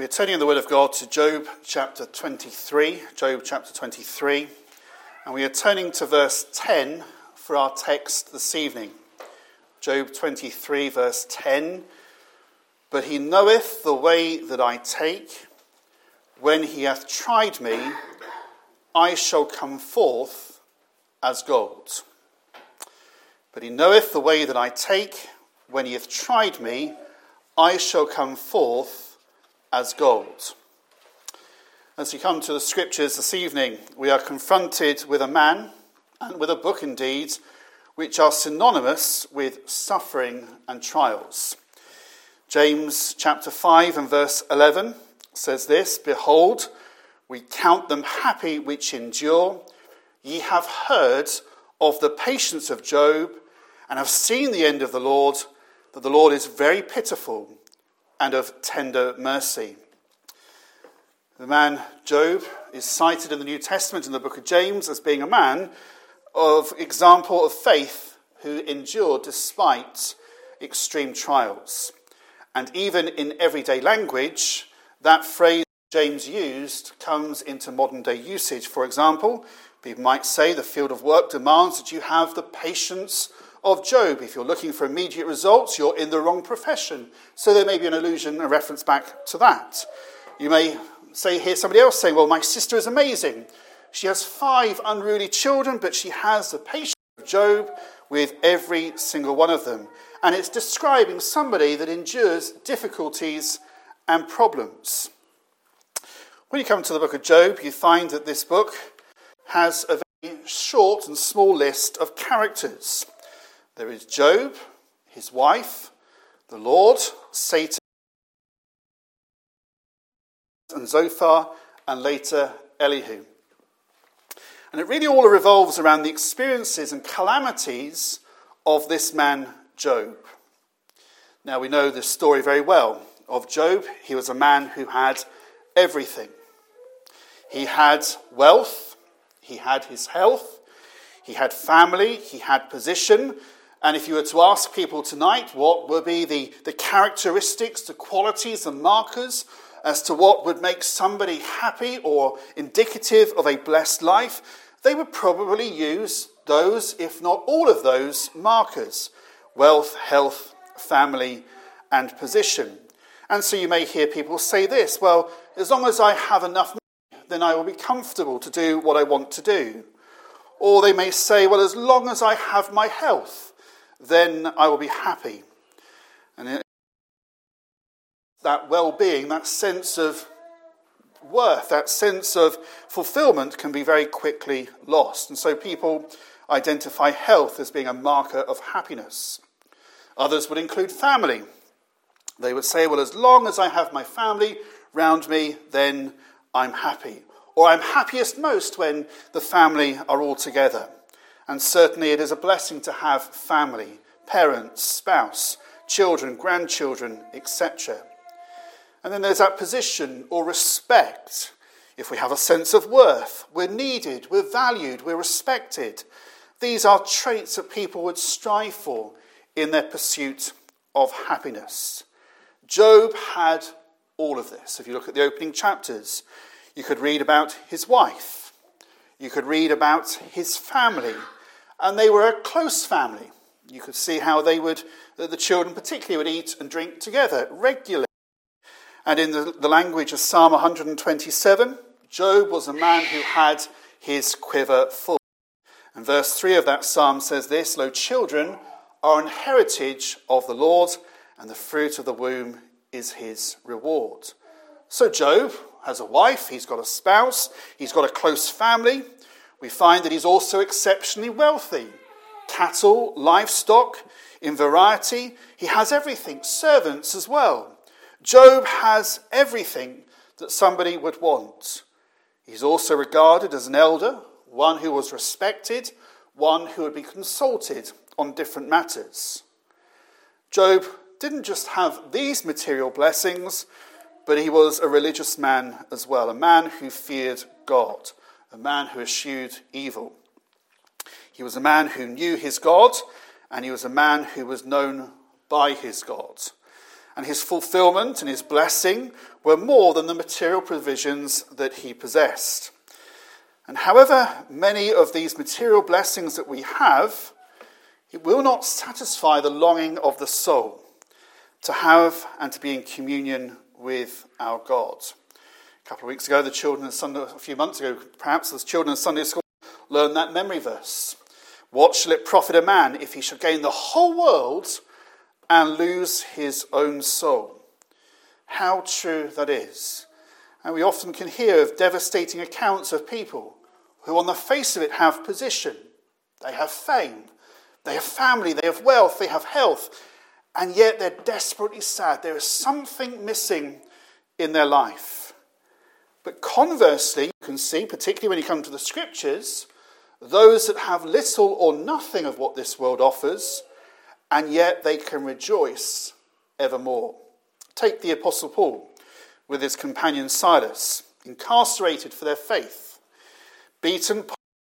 We are turning in the Word of God to Job chapter 23, and we are turning to verse 10 for our text this evening. Job 23, verse 10, "But he knoweth the way that I take. When he hath tried me, I shall come forth as gold. But he knoweth the way that I take. When he hath tried me, I shall come forth as gold." As we come to the scriptures this evening, we are confronted with a man, and with a book indeed, which are synonymous with suffering and trials. James chapter 5 and verse 11 says this, "Behold, we count them happy which endure. Ye have heard of the patience of Job, and have seen the end of the Lord, that the Lord is very pitiful and of tender mercy." The man Job is cited in the New Testament in the book of James as being a man of example of faith who endured despite extreme trials. And even in everyday language, that phrase James used comes into modern day usage. For example, people might say the field of work demands that you have the patience of Job. If you're looking for immediate results, you're in the wrong profession. So there may be an allusion, a reference back to that. You may hear somebody else saying, well, my sister is amazing. She has 5 unruly children, but she has the patience of Job with every single one of them. And it's describing somebody that endures difficulties and problems. When you come to the book of Job, you find that this book has a very short and small list of characters. There is Job, his wife, the Lord, Satan, and Zophar, and later Elihu. And it really all revolves around the experiences and calamities of this man Job. Now we know this story very well of Job. He was a man who had everything. He had wealth, he had his health, he had family, he had position. And if you were to ask people tonight what would be the characteristics, the qualities, the markers as to what would make somebody happy or indicative of a blessed life, they would probably use those, if not all of those markers: wealth, health, family, and position. And so you may hear people say this, well, as long as I have enough money, then I will be comfortable to do what I want to do. Or they may say, well, as long as I have my health, then I will be happy. And that well-being, that sense of worth, that sense of fulfillment can be very quickly lost. And so people identify health as being a marker of happiness. Others would include family. They would say, well, as long as I have my family round me, then I'm happy. Or I'm happiest most when the family are all together. And certainly it is a blessing to have family, parents, spouse, children, grandchildren, etc. And then there's that position or respect. If we have a sense of worth, we're needed, we're valued, we're respected. These are traits that people would strive for in their pursuit of happiness. Job had all of this. If you look at the opening chapters, you could read about his wife. You could read about his family. And they were a close family. You could see how the children particularly would eat and drink together regularly. And in the language of Psalm 127, Job was a man who had his quiver full. And verse 3 of that psalm says this, "Lo, children are an heritage of the Lord, and the fruit of the womb is his reward." So Job has a wife, he's got a spouse, he's got a close family. We find that he's also exceptionally wealthy. Cattle, livestock, in variety. He has everything, servants as well. Job has everything that somebody would want. He's also regarded as an elder, one who was respected, one who would be consulted on different matters. Job didn't just have these material blessings, but he was a religious man as well, a man who feared God, a man who eschewed evil. He was a man who knew his God, and he was a man who was known by his God. and his fulfillment and his blessing were more than the material provisions that he possessed. And however many of these material blessings that we have, it will not satisfy the longing of the soul to have and to be in communion with our God. A couple of weeks ago, a few months ago, perhaps, the children in Sunday school learned that memory verse. What shall it profit a man if he shall gain the whole world and lose his own soul? How true that is. And we often can hear of devastating accounts of people who on the face of it have position, they have fame, they have family, they have wealth, they have health, and yet they're desperately sad. There is something missing in their life. But conversely, you can see, particularly when you come to the scriptures, those that have little or nothing of what this world offers, and yet they can rejoice evermore. Take the Apostle Paul with his companion Silas, incarcerated for their faith, beaten,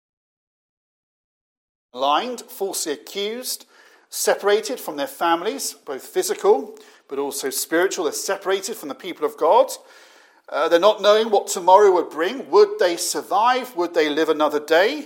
maligned, falsely accused, separated from their families, both physical but also spiritual. They're separated from the people of God. They're not knowing what tomorrow would bring. Would they survive? Would they live another day?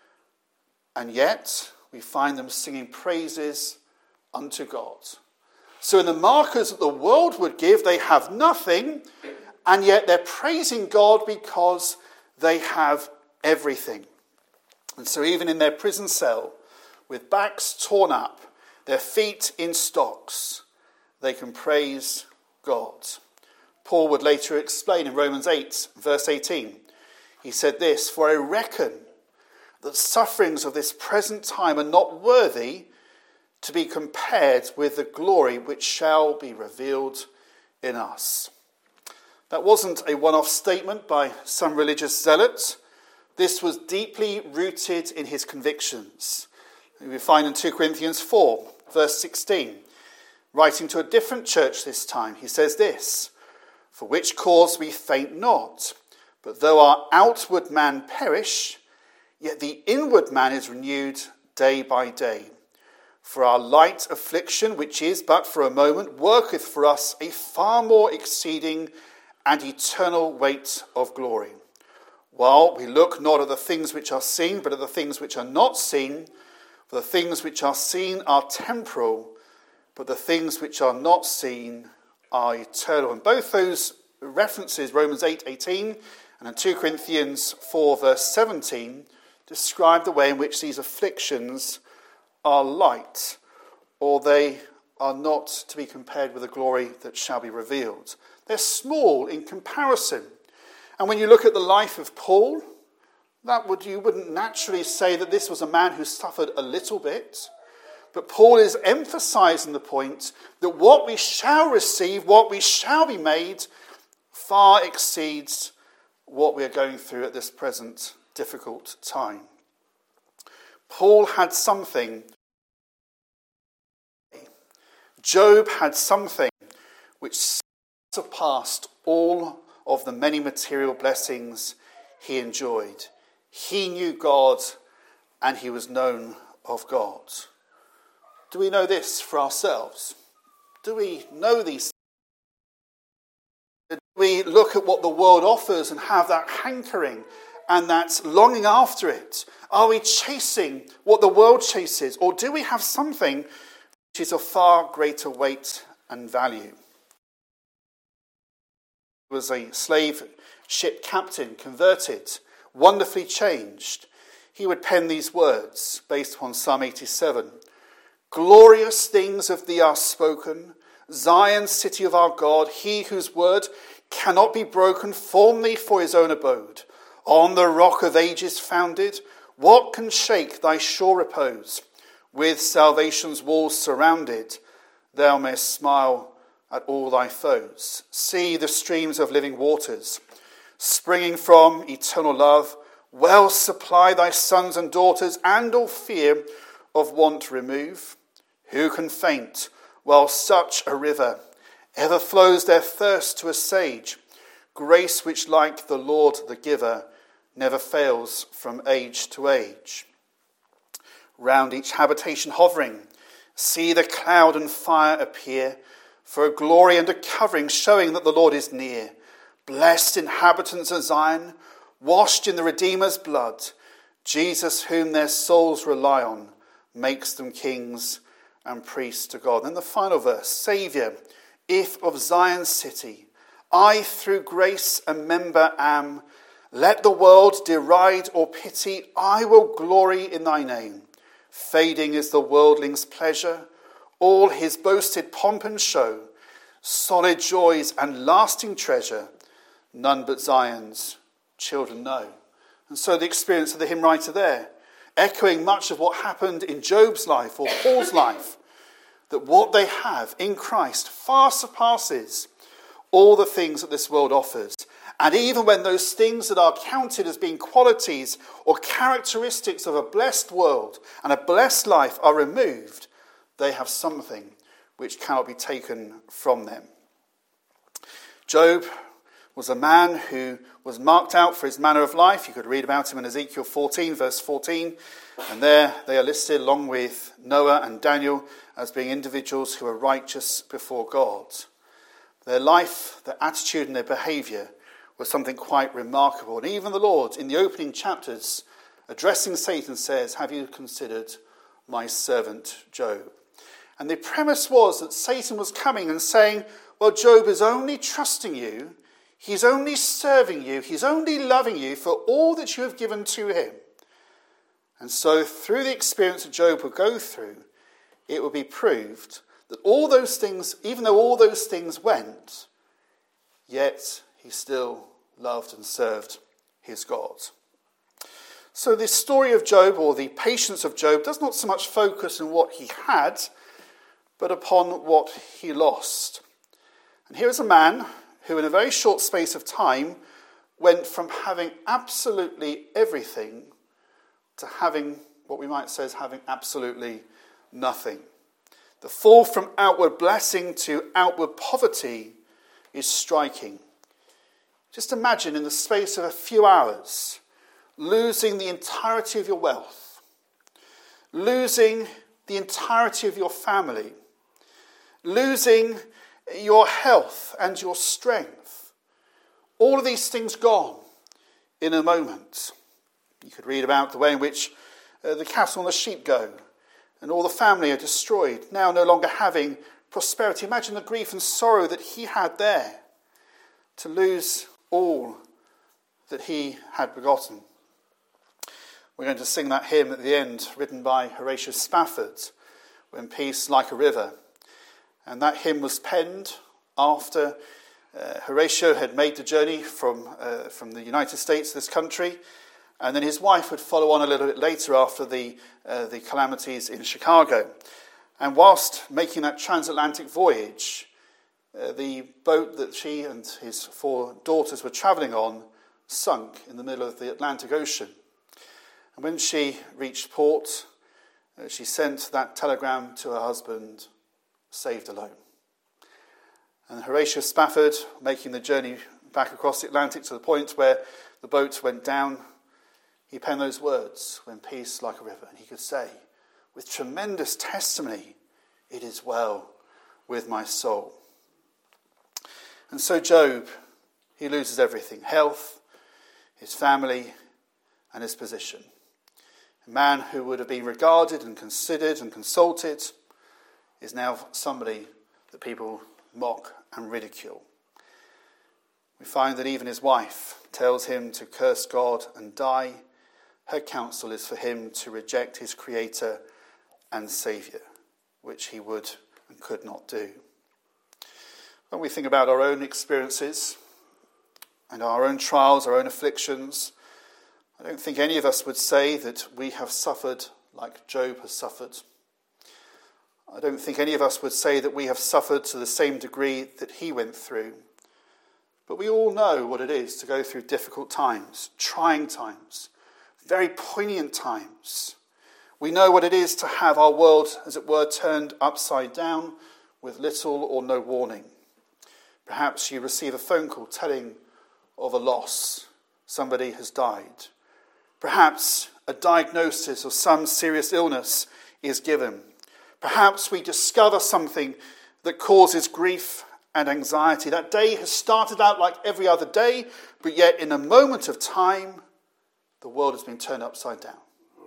And yet we find them singing praises unto God. So in the markers that the world would give, they have nothing, and yet they're praising God because they have everything. And so even in their prison cell, with backs torn up, their feet in stocks, they can praise God. Paul would later explain in Romans 8, verse 18. He said this, "For I reckon that sufferings of this present time are not worthy to be compared with the glory which shall be revealed in us." That wasn't a one-off statement by some religious zealot. This was deeply rooted in his convictions. We find in 2 Corinthians 4, verse 16, writing to a different church this time, he says this, "For which cause we faint not, but though our outward man perish, yet the inward man is renewed day by day. For our light affliction, which is but for a moment, worketh for us a far more exceeding and eternal weight of glory. While we look not at the things which are seen, but at the things which are not seen. For the things which are seen are temporal, but the things which are not seen are eternal." And both those references, Romans 8:18 and in 2 Corinthians 4, verse 17, describe the way in which these afflictions are light, or they are not to be compared with the glory that shall be revealed. They're small in comparison. And when you look at the life of Paul, you wouldn't naturally say that this was a man who suffered a little bit. But Paul is emphasizing the point that what we shall receive, what we shall be made, far exceeds what we are going through at this present difficult time. Paul had something. Job had something which surpassed all of the many material blessings he enjoyed. He knew God and he was known of God. Do we know this for ourselves? Do we know these things? Do we look at what the world offers and have that hankering and that longing after it? Are we chasing what the world chases? Or do we have something which is of far greater weight and value? He was a slave ship captain, converted, wonderfully changed. He would pen these words based upon Psalm 87. "Glorious things of thee are spoken, Zion, city of our God, he whose word cannot be broken, formed thee for his own abode. On the rock of ages founded, what can shake thy sure repose? With salvation's walls surrounded, thou mayst smile at all thy foes. See the streams of living waters, springing from eternal love, well supply thy sons and daughters, and all fear of want remove. Who can faint while such a river ever flows their thirst to assuage? Grace which like the Lord the giver never fails from age to age. Round each habitation hovering, see the cloud and fire appear, for a glory and a covering, showing that the Lord is near. Blessed inhabitants of Zion, washed in the Redeemer's blood. Jesus, whom their souls rely on, makes them kings and priests to God. And the final verse, Saviour, if of Zion's city, I through grace a member am, let the world deride or pity, I will glory in thy name. Fading is the worldling's pleasure, all his boasted pomp and show, solid joys and lasting treasure, none but Zion's children know. And so the experience of the hymn writer there, echoing much of what happened in Job's life or Paul's life, that what they have in Christ far surpasses all the things that this world offers. And even when those things that are counted as being qualities or characteristics of a blessed world and a blessed life are removed, they have something which cannot be taken from them. Job was a man who was marked out for his manner of life. You could read about him in Ezekiel 14, verse 14. And there they are listed along with Noah and Daniel as being individuals who are righteous before God. Their life, their attitude and their behaviour was something quite remarkable. And even the Lord, in the opening chapters, addressing Satan, says, have you considered my servant Job? And the premise was that Satan was coming and saying, well, Job is only trusting you, he's only serving you, he's only loving you for all that you have given to him. And so through the experience that Job would go through, it would be proved that all those things, even though all those things went, yet he still loved and served his God. So this story of Job, or the patience of Job, does not so much focus on what he had, but upon what he lost. And here is a man who in a very short space of time went from having absolutely everything to having, what we might say is having absolutely nothing. The fall from outward blessing to outward poverty is striking. Just imagine in the space of a few hours, losing the entirety of your wealth, losing the entirety of your family, losing your health and your strength. All of these things gone in a moment. You could read about the way in which the cattle and the sheep go, and all the family are destroyed, now no longer having prosperity. Imagine the grief and sorrow that he had there, to lose all that he had begotten. We're going to sing that hymn at the end, written by Horatio Spafford, When Peace Like a River. And that hymn was penned after Horatio had made the journey from the United States to this country, and then his wife would follow on a little bit later after the calamities in Chicago. And whilst making that transatlantic voyage, the boat that she and his 4 daughters were travelling on sunk in the middle of the Atlantic Ocean. And when she reached port, she sent that telegram to her husband, saved alone. And Horatio Spafford, making the journey back across the Atlantic to the point where the boat went down, he penned those words, when peace like a river. And he could say, with tremendous testimony, it is well with my soul. And so Job, he loses everything, health, his family, and his position. A man who would have been regarded and considered and consulted is now somebody that people mock and ridicule. We find that even his wife tells him to curse God and die. Her counsel is for him to reject his Creator and Saviour, which he would and could not do. When we think about our own experiences and our own trials, our own afflictions, I don't think any of us would say that we have suffered like Job has suffered. I don't think any of us would say that we have suffered to the same degree that he went through. But we all know what it is to go through difficult times, trying times, very poignant times. We know what it is to have our world, as it were, turned upside down with little or no warning. Perhaps you receive a phone call telling of a loss. Somebody has died. Perhaps a diagnosis of some serious illness is given. Perhaps we discover something that causes grief and anxiety. That day has started out like every other day, but yet in a moment of time, the world has been turned upside down.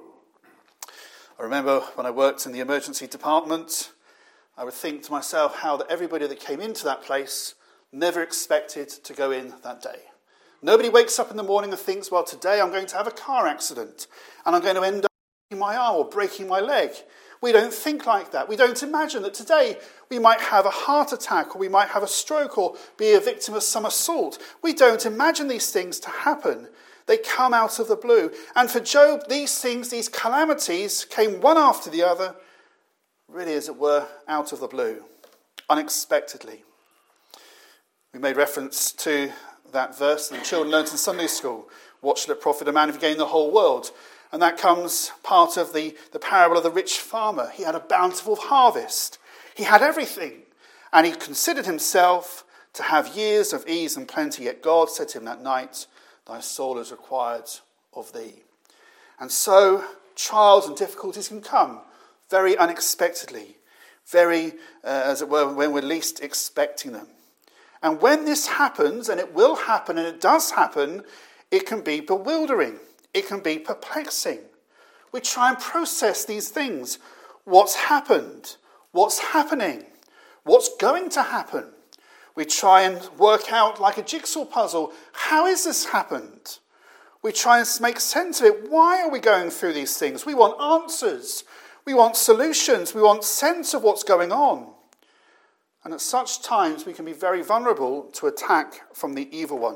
I remember when I worked in the emergency department, I would think to myself how that everybody that came into that place never expected to go in that day. Nobody wakes up in the morning and thinks, well, today I'm going to have a car accident and I'm going to end up breaking my arm or breaking my leg. We don't think like that. We don't imagine that today we might have a heart attack or we might have a stroke or be a victim of some assault. We don't imagine these things to happen. They come out of the blue. And for Job, these things, these calamities came one after the other, really, as it were, out of the blue, unexpectedly. We made reference to that verse that the children learnt in Sunday school. What shall it profit a man if he gain the whole world? And that comes part of the parable of the rich farmer. He had a bountiful harvest. He had everything. And he considered himself to have years of ease and plenty. Yet God said to him that night, thy soul is required of thee. And so trials and difficulties can come very unexpectedly, very, as it were, when we're least expecting them. And when this happens, and it will happen, and it does happen, it can be bewildering. It can be perplexing. We try and process these things. What's happened? What's happening? What's going to happen? We try and work out like a jigsaw puzzle. How has this happened? We try and make sense of it. Why are we going through these things? We want answers. We want solutions. We want sense of what's going on. And at such times, we can be very vulnerable to attack from the evil one.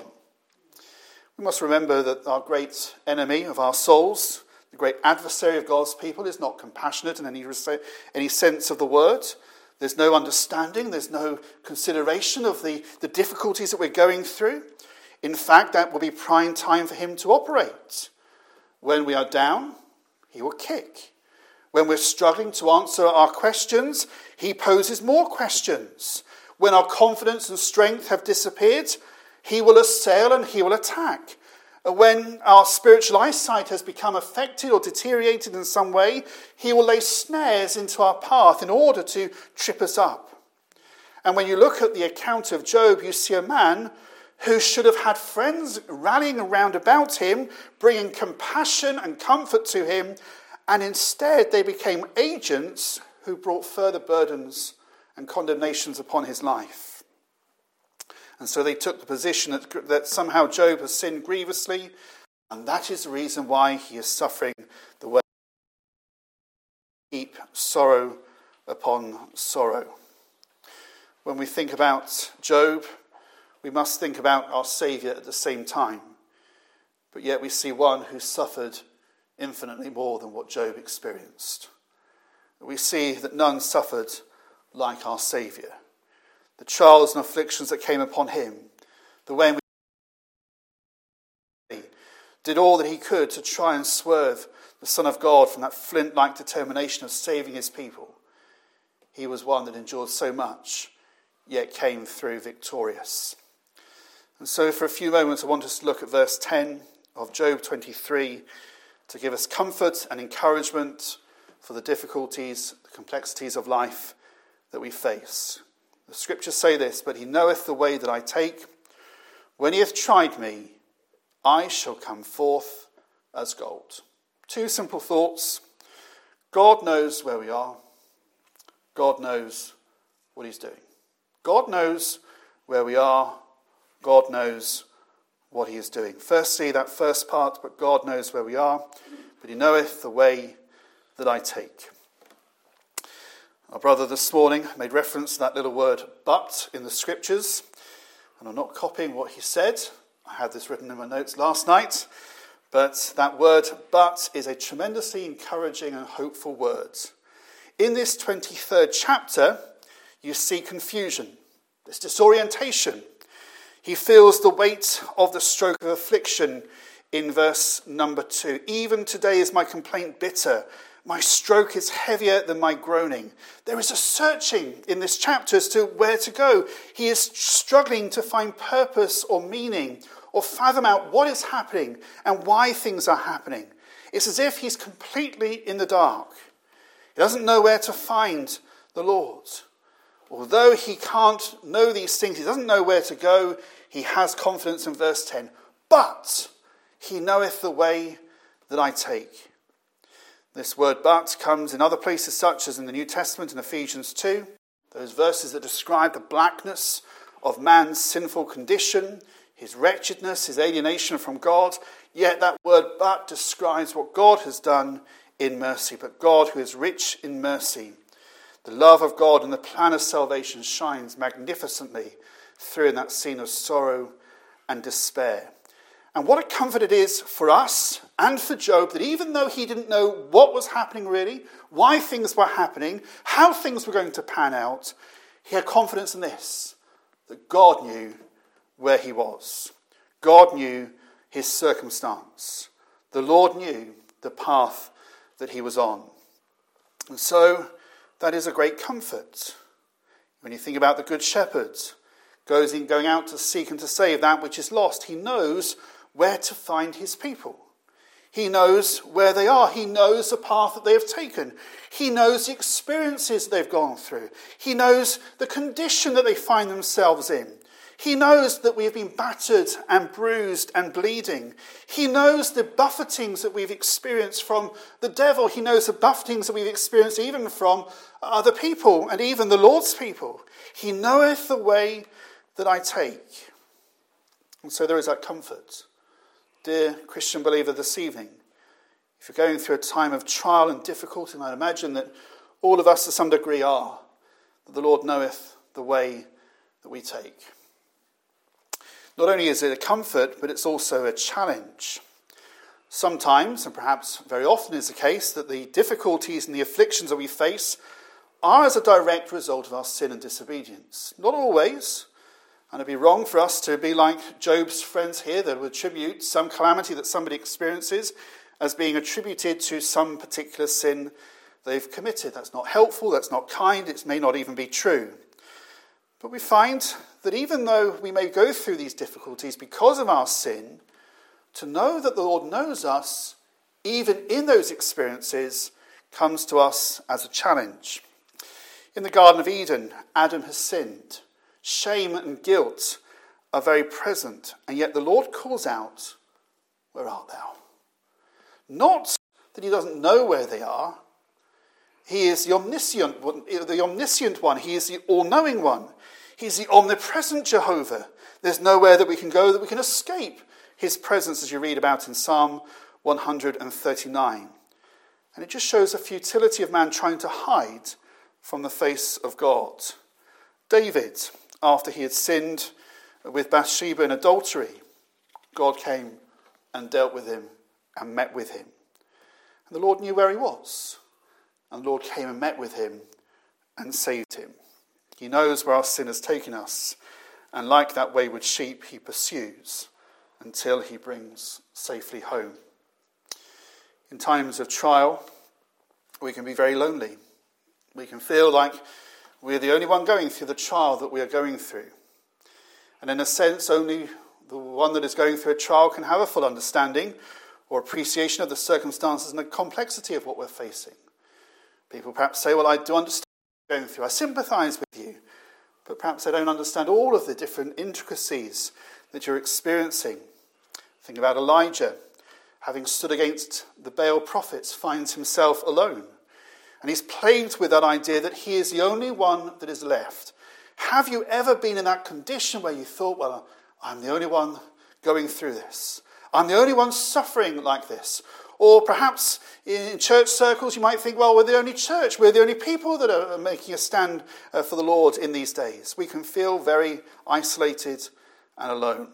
We must remember that our great enemy of our souls, the great adversary of God's people, is not compassionate in any sense of the word. There's no understanding. There's no consideration of the difficulties that we're going through. In fact, that will be prime time for him to operate. When we are down, he will kick. When we're struggling to answer our questions, he poses more questions. When our confidence and strength have disappeared, he will assail and he will attack. When our spiritual eyesight has become affected or deteriorated in some way, he will lay snares into our path in order to trip us up. And when you look at the account of Job, you see a man who should have had friends rallying around about him, bringing compassion and comfort to him, and instead they became agents who brought further burdens and condemnations upon his life. And so they took the position that somehow Job has sinned grievously, and that is the reason why he is suffering the way. Heap sorrow upon sorrow. When we think about Job, we must think about our Saviour at the same time. But yet we see one who suffered infinitely more than what Job experienced. We see that none suffered like our Saviour. The trials and afflictions that came upon him, the way in which he did all that he could to try and swerve the Son of God from that flint-like determination of saving his people. He was one that endured so much, yet came through victorious. And so for a few moments I want us to look at verse 10 of Job 23 to give us comfort and encouragement for the difficulties, the complexities of life that we face. The scriptures say this, but he knoweth the way that I take. When he hath tried me, I shall come forth as gold. Two simple thoughts. God knows where we are. God knows what he's doing. God knows where we are. God knows what he is doing. Firstly, that first part, but God knows where we are, but he knoweth the way that I take. Our brother this morning made reference to that little word but in the scriptures, and I'm not copying what he said. I had this written in my notes last night, but that word but is a tremendously encouraging and hopeful word. In this 23rd chapter, you see confusion, this disorientation. He feels the weight of the stroke of affliction in verse number 2. Even today is my complaint bitter. My stroke is heavier than my groaning. There is a searching in this chapter as to where to go. He is struggling to find purpose or meaning or fathom out what is happening and why things are happening. It's as if he's completely in the dark. He doesn't know where to find the Lord. although he can't know these things, he doesn't know where to go, he has confidence in verse 10. But he knoweth the way that I take. This word but comes in other places, such as in the New Testament in Ephesians 2, those verses that describe the blackness of man's sinful condition, his wretchedness, his alienation from God. Yet that word but describes what God has done in mercy. But God, who is rich in mercy, the love of God and the plan of salvation shines magnificently through in that scene of sorrow and despair. And what a comfort it is for us and for Job that even though he didn't know what was happening really, why things were happening, how things were going to pan out, he had confidence in this, that God knew where he was. God knew his circumstance. The Lord knew the path that he was on. And so that is a great comfort. When you think about the Good Shepherd going out to seek and to save that which is lost, he knows where to find his people. He knows where they are. He knows the path that they have taken. He knows the experiences they've gone through. He knows the condition that they find themselves in. He knows that we have been battered and bruised and bleeding. He knows the buffetings that we've experienced from the devil. He knows the buffetings that we've experienced even from other people and even the Lord's people. He knoweth the way that I take. And so there is that comfort. Dear Christian believer, this evening, if you're going through a time of trial and difficulty, and I imagine that all of us to some degree are, that the Lord knoweth the way that we take. Not only is it a comfort, but it's also a challenge. Sometimes, and perhaps very often is the case, that the difficulties and the afflictions that we face are as a direct result of our sin and disobedience. Not always. And it'd be wrong for us to be like Job's friends here that would attribute some calamity that somebody experiences as being attributed to some particular sin they've committed. That's not helpful, that's not kind, it may not even be true. But we find that even though we may go through these difficulties because of our sin, to know that the Lord knows us, even in those experiences, comes to us as a challenge. In the Garden of Eden, Adam has sinned. Shame and guilt are very present, and yet the Lord calls out, "Where art thou?" Not that he doesn't know where they are. He is the omniscient one. He is the all-knowing one. He's the omnipresent Jehovah. There's nowhere that we can go that we can escape his presence, as you read about in Psalm 139. And it just shows the futility of man trying to hide from the face of God. David, after he had sinned with Bathsheba in adultery, God came and dealt with him and met with him. And the Lord knew where he was. And the Lord came and met with him and saved him. He knows where our sin has taken us. And like that wayward sheep, he pursues until he brings safely home. In times of trial, we can be very lonely. We can feel like we're the only one going through the trial that we are going through. And in a sense, only the one that is going through a trial can have a full understanding or appreciation of the circumstances and the complexity of what we're facing. People perhaps say, well, I do understand what you're going through. I sympathise with you. But perhaps they don't understand all of the different intricacies that you're experiencing. Think about Elijah, having stood against the Baal prophets, finds himself alone. And he's plagued with that idea that he is the only one that is left. Have you ever been in that condition where you thought, well, I'm the only one going through this. I'm the only one suffering like this. Or perhaps in church circles you might think, well, we're the only church. We're the only people that are making a stand for the Lord in these days. We can feel very isolated and alone.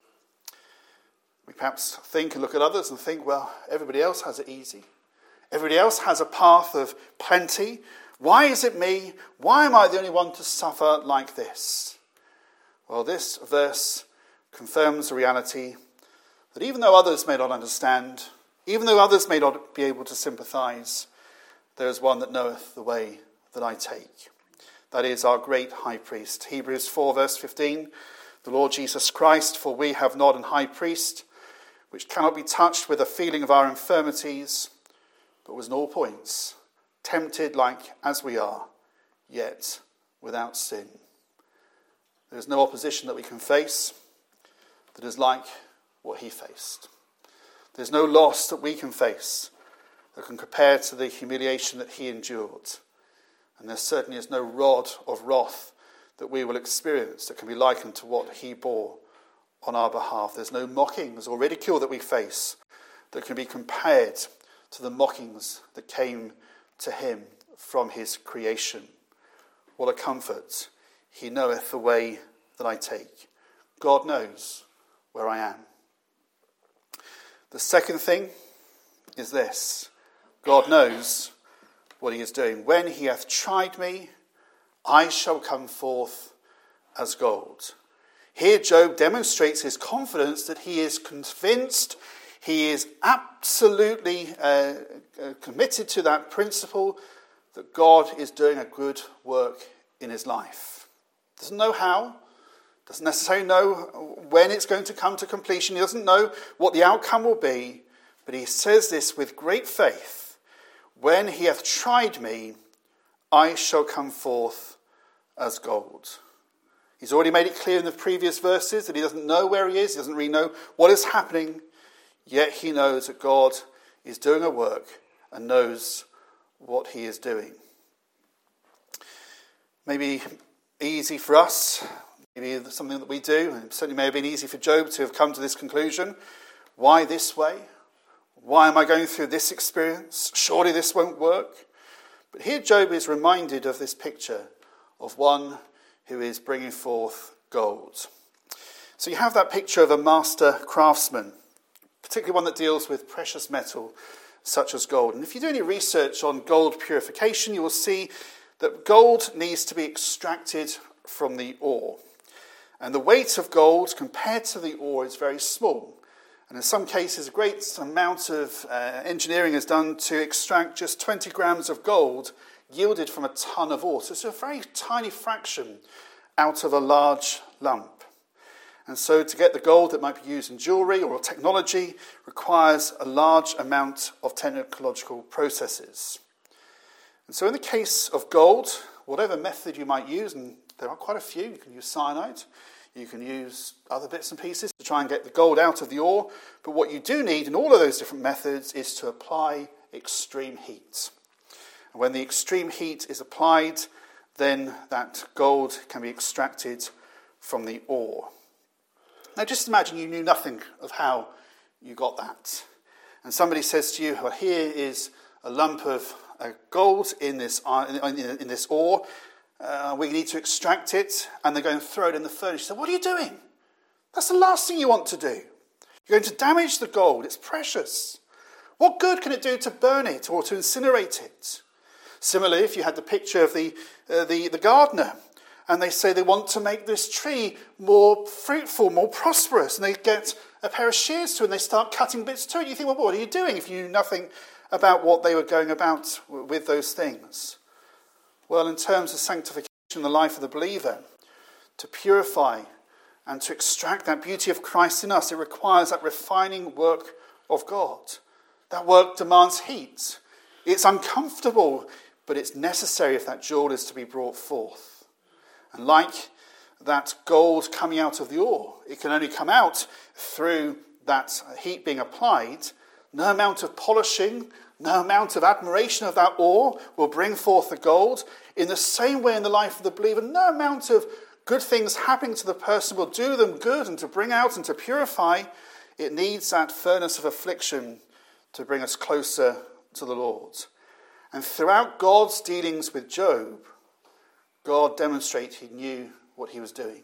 We perhaps think and look at others and think, well, everybody else has it easy. Everybody else has a path of plenty. Why is it me? Why am I the only one to suffer like this? Well, this verse confirms the reality that even though others may not understand, even though others may not be able to sympathise, there is one that knoweth the way that I take. That is our great high priest. Hebrews 4 verse 15, the Lord Jesus Christ, for we have not an high priest which cannot be touched with the feeling of our infirmities, but was in all points tempted like as we are, yet without sin. There is no opposition that we can face that is like what he faced. There's no loss that we can face that can compare to the humiliation that he endured. And there certainly is no rod of wrath that we will experience that can be likened to what he bore on our behalf. There's no mockings or ridicule that we face that can be compared to the mockings that came to him from his creation. What a comfort. He knoweth the way that I take. God knows where I am. The second thing is this. God knows what he is doing. When he hath tried me, I shall come forth as gold. Here Job demonstrates his confidence that he is convinced, he is absolutely committed to that principle that God is doing a good work in his life. Doesn't know how, doesn't necessarily know when it's going to come to completion. He doesn't know what the outcome will be, but he says this with great faith. When he hath tried me, I shall come forth as gold. He's already made it clear in the previous verses that he doesn't know where he is. He doesn't really know what is happening. Yet he knows that God is doing a work and knows what he is doing. Maybe easy for us, maybe something that we do, and it certainly may have been easy for Job to have come to this conclusion. Why this way? Why am I going through this experience? Surely this won't work. But here Job is reminded of this picture of one who is bringing forth gold. So you have that picture of a master craftsman, particularly one that deals with precious metal such as gold. And if you do any research on gold purification, you will see that gold needs to be extracted from the ore. And the weight of gold compared to the ore is very small. And in some cases, a great amount of engineering is done to extract just 20 grams of gold yielded from a ton of ore. So it's a very tiny fraction out of a large lump. And so to get the gold that might be used in jewellery or technology requires a large amount of technological processes. And so in the case of gold, whatever method you might use, and there are quite a few, you can use cyanide, you can use other bits and pieces to try and get the gold out of the ore, but what you do need in all of those different methods is to apply extreme heat. And when the extreme heat is applied, then that gold can be extracted from the ore. Now just imagine you knew nothing of how you got that. And somebody says to you, well, here is a lump of gold in this ore. We need to extract it, and they're going to throw it in the furnace. You say, what are you doing? That's the last thing you want to do. You're going to damage the gold. It's precious. What good can it do to burn it or to incinerate it? Similarly, if you had the picture of the gardener, and they say they want to make this tree more fruitful, more prosperous, and they get a pair of shears to it, and they start cutting bits to it. You think, well, what are you doing if you knew nothing about what they were going about with those things? Well, in terms of sanctification in the life of the believer, to purify and to extract that beauty of Christ in us, it requires that refining work of God. That work demands heat. It's uncomfortable, but it's necessary if that jewel is to be brought forth. And like that gold coming out of the ore, it can only come out through that heat being applied. No amount of polishing, no amount of admiration of that ore will bring forth the gold. In the same way in the life of the believer, no amount of good things happening to the person will do them good and to bring out and to purify. It needs that furnace of affliction to bring us closer to the Lord. And throughout God's dealings with Job, God demonstrated he knew what he was doing.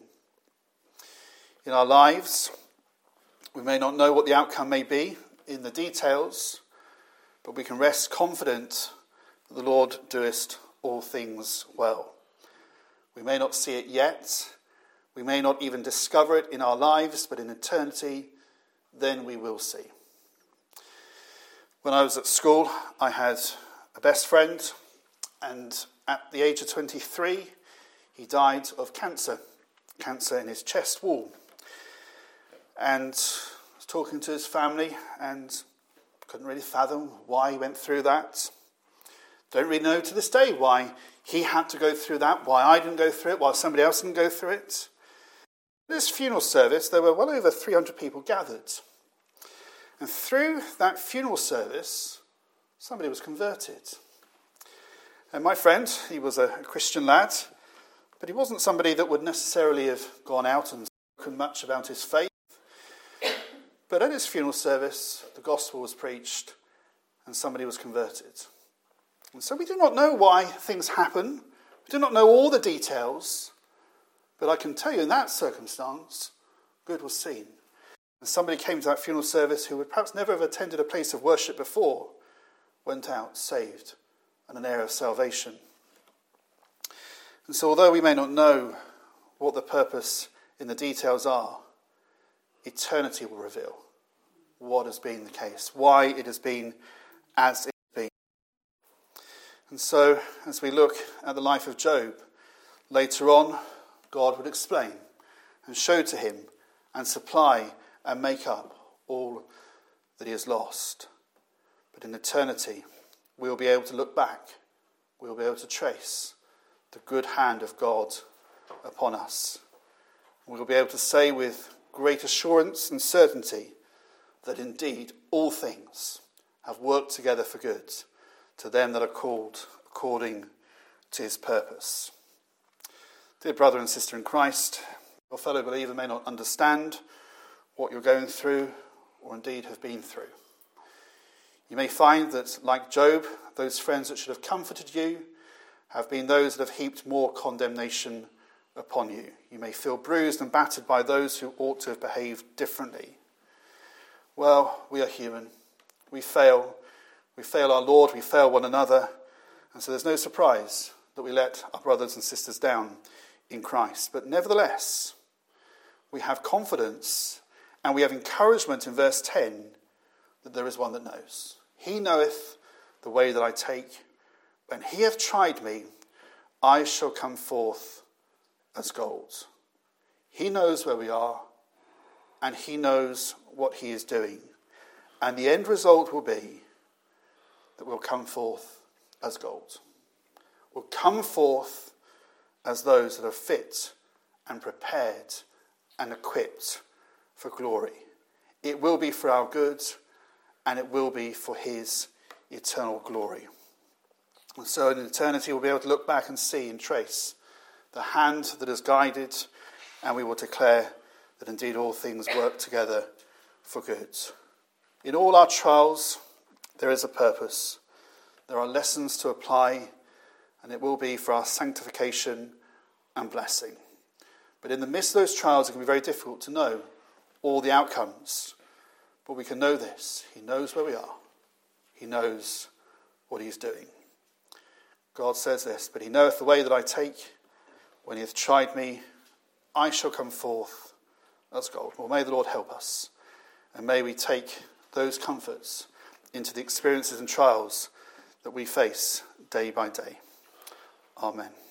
In our lives, we may not know what the outcome may be in the details, but we can rest confident that the Lord doeth all things well. We may not see it yet. We may not even discover it in our lives, but in eternity, then we will see. When I was at school, I had a best friend, and at the age of 23, he died of cancer in his chest wall. And I was talking to his family and couldn't really fathom why he went through that. Don't really know to this day why he had to go through that, why I didn't go through it, why somebody else didn't go through it. In this funeral service, there were well over 300 people gathered. And through that funeral service, somebody was converted. And my friend, he was a Christian lad, but he wasn't somebody that would necessarily have gone out and spoken much about his faith. But at his funeral service, the gospel was preached and somebody was converted. And so we do not know why things happen. We do not know all the details. But I can tell you in that circumstance, good was seen. And somebody came to that funeral service who would perhaps never have attended a place of worship before, went out saved and an air of salvation. And so although we may not know what the purpose in the details are, eternity will reveal what has been the case, why it has been as it's been. And so, as we look at the life of Job, later on, God would explain and show to him and supply and make up all that he has lost. But in eternity, we will be able to look back. We will be able to trace the good hand of God upon us. We will be able to say with great assurance and certainty that indeed all things have worked together for good to them that are called according to his purpose. Dear brother and sister in Christ, your fellow believer may not understand what you're going through or indeed have been through. You may find that, like Job, those friends that should have comforted you have been those that have heaped more condemnation upon you. You may feel bruised and battered by those who ought to have behaved differently. Well, we are human. We fail. We fail our Lord. We fail one another. And so there's no surprise that we let our brothers and sisters down in Christ. But nevertheless, we have confidence and we have encouragement in verse 10 that there is one that knows. He knoweth the way that I take. When he hath tried me, I shall come forth as gold. He knows where we are, and he knows what he is doing. And the end result will be that we'll come forth as gold. We'll come forth as those that are fit and prepared and equipped for glory. It will be for our good, and it will be for his eternal glory. And so in eternity we'll be able to look back and see and trace the hand that has guided, and we will declare that indeed all things work together for good. In all our trials, there is a purpose. There are lessons to apply, and it will be for our sanctification and blessing. But in the midst of those trials, it can be very difficult to know all the outcomes. But we can know this. He knows where we are. He knows what he's doing. God says this, but he knoweth the way that I take. When he hath tried me, I shall come forth as gold. Well, may the Lord help us. And may we take those comforts into the experiences and trials that we face day by day. Amen.